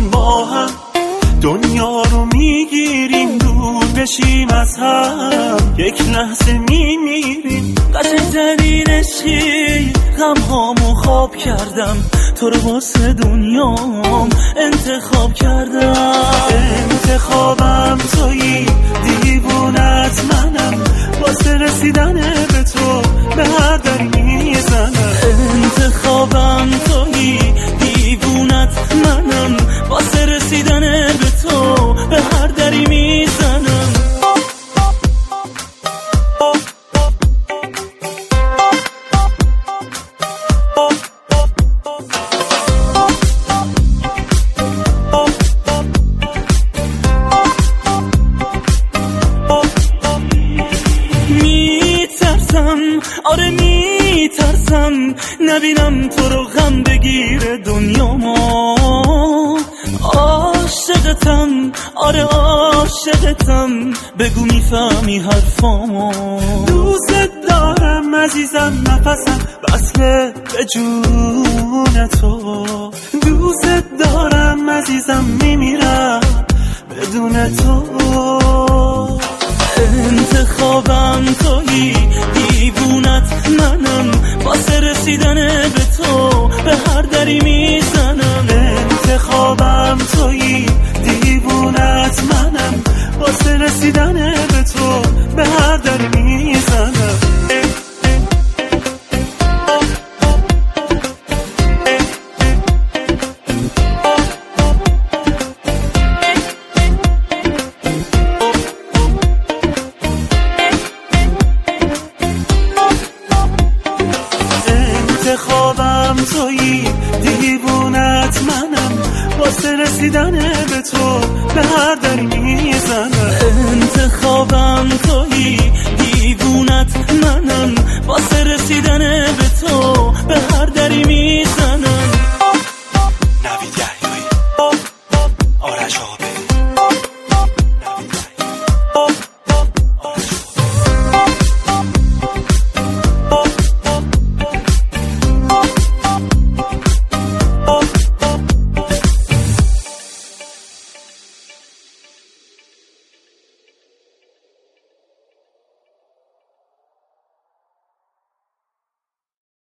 جان با هم دنیا رو میگیریم، دور بشیم از هم یک لحظه میمیریم. قشنگترین عشقی غم هامو خواب کردم، تو رو واسه دنیام انتخاب کردم. انتخابم تویی، دیوونت منم، واسه رسیدن به تو به هر دری میزنم. انتخابم تویی، دیوونت منم، واسه رسیدن به تو به هر دری میزنم. آره میترسم نبینم تو رو غم بگیره دنیا ما. عاشقتم، آره عاشقتم، بگو میفهمی حرفامو. دوست دارم عزیزم، نفسم وصله به جون تو. دوست دارم عزیزم، میمیرم بدون تو. انتخابم تویی، دیوونت منم، واسه رسیدن به تو به هر دری میزنم. انتخابم تویی، دیوونت منم، واسه رسیدن به تو به هر دری میزنم. انتخابم تویی، دیوونت منم، واسه رسیدن به تو به هر دری میزنم. انتخابم تویی، دیوونت منم، واسه رسیدن به تو به هر دری